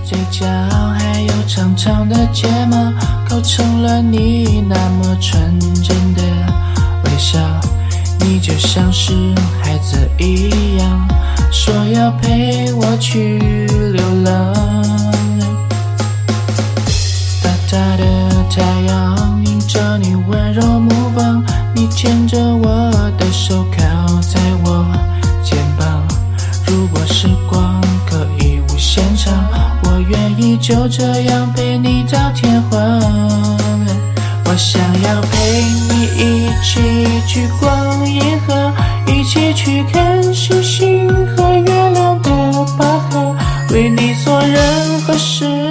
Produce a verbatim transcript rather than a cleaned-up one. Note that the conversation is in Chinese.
嘴角还有长长的睫毛，构成了你那么纯真的微笑。你就像是孩子一样，说要陪我去流浪。大大的太阳映着你温柔目光，你牵着我的手靠在我肩膀。如果时光可以无限长，我愿意就这样陪你到天荒。我想要陪你一起去逛银河，一起去看星星和月亮的拔河，为你做任何事